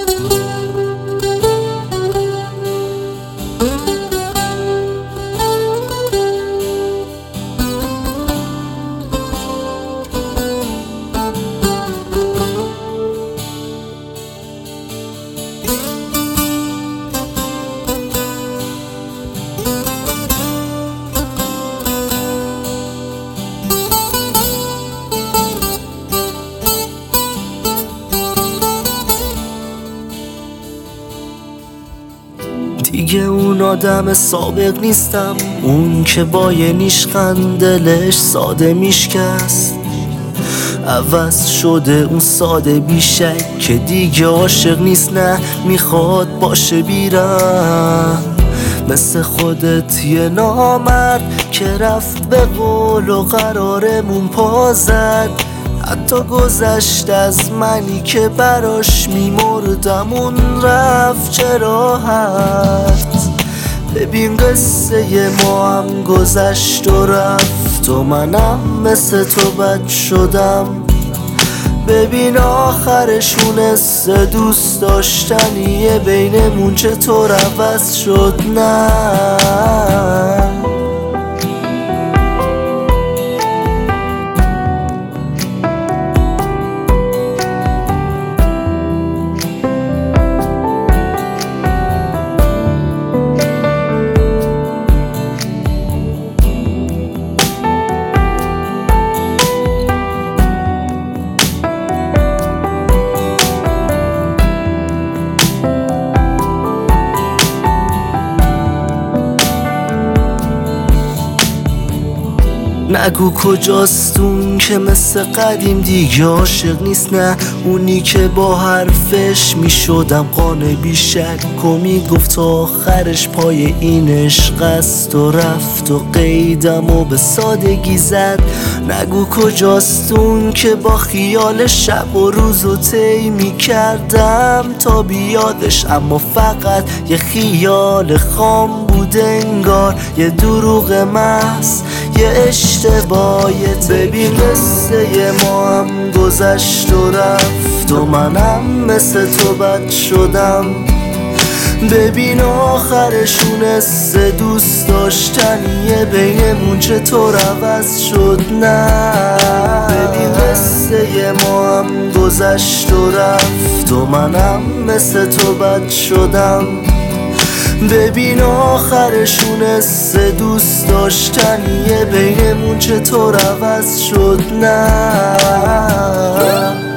دیگه اون آدم سابق نیستم، اون که با یه نیشخند دلش ساده میشکست. عوض شده اون ساده بیشک که دیگه عاشق نیست، نه میخواد باشه بیرم. مثل خودت یه نامرد که رفت به قول و قرارمون پا زد. حتی گذشت از منی که براش میمردم، اون رفت چه راحت. ببین قصه ما هم گذشت و رفت و منم مثل تو بد شدم. ببین آخرشون حس دوست داشتنیه بینمون چطور عوض شد. نه نگو کجاست اون که مثل قدیم دیگه عاشق نیست، نه اونی که با حرفش میشدم قانع بیشک و میگفت تا آخرش پای این عشق است و رفت و قیدم و به سادگی زد. نگو کجاست اون که با خیال شب و روز و طی میکردم تا بیادش، اما فقط یه خیال خام بود انگار، یه دروغ محض، یه اشتباهیت. ببین قصه ما هم گذشت و رفت و منم مثل تو بد شدم. ببین آخرشون حس دوست داشتنیه بینمون چطور عوض شد. نه ببین قصه ما هم گذشت و رفت و منم مثل تو بد شدم. ببین آخرشون حس دوست داشتنیه بینمون چطور عوض شد. نه